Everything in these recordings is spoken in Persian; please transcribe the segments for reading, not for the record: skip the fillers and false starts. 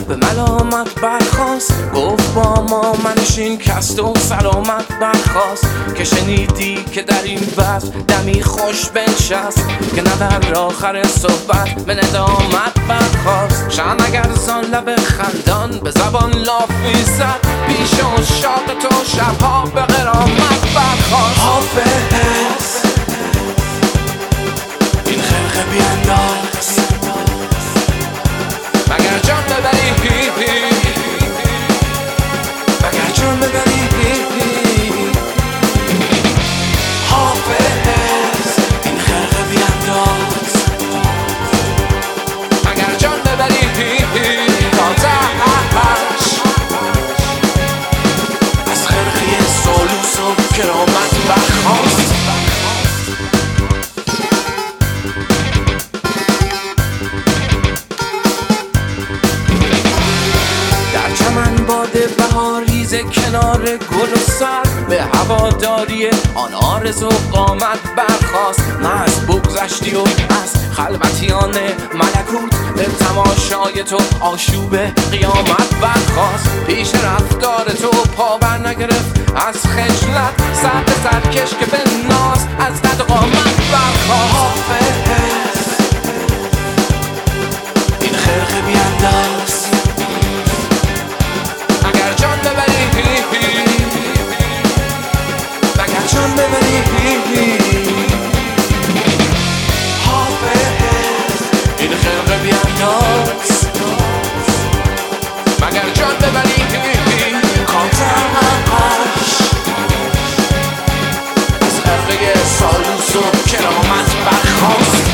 به ملامت برخواست، گفت با ما منشین کست و سلامت برخواست. که شنیدی که در این وضع دمی خوش بنشست، که نه در آخر صحبت به ندامت برخواست. شن اگر زان لب خندان به زبان لافی زد، پیش عشاق تو شبها به غرامت برخواست. حافظ این خرقه بینداز، مگر جان ببری، مگر جان ببری. حافظ این خرقه بینداز، مگر جان ببری. آتش از خرقه سالوس و کرامت برخاست. باده بهاریز کنار گل و سر، به هواداری آن آرزو قامت برخاست. نه از بگذشتی و از خلوتیان ملکوت، به تماشای تو آشوب قیامت برخاست. پیش رفتار تو پا بر نگرفت از خجلت، سر به سرکش که به ناز از قد قامت برخاست. حافظ این خرقه بینداز، مگر جان ببری، مگر جان ببری. حافظ این خرقه بینداز، مگر جان ببری. آتش از خرقه سالوس و کرامت برخاست.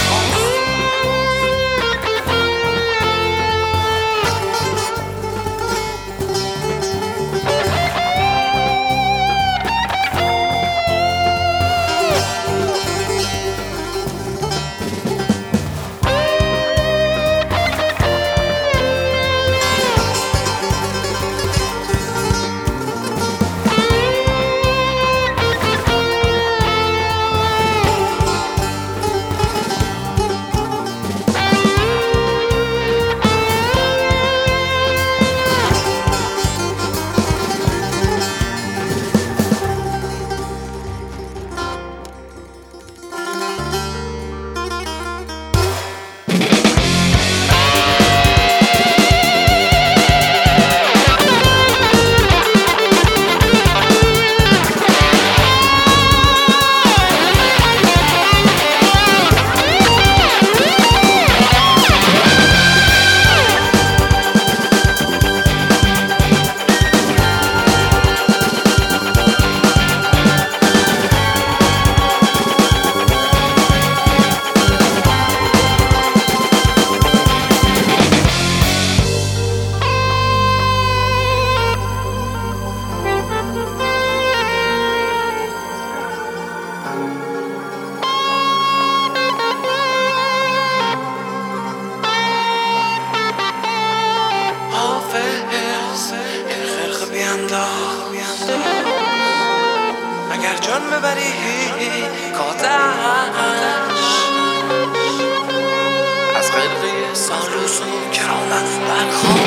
مگر جان ببری کاتش از خرقه سالوس و کرامت برخاست.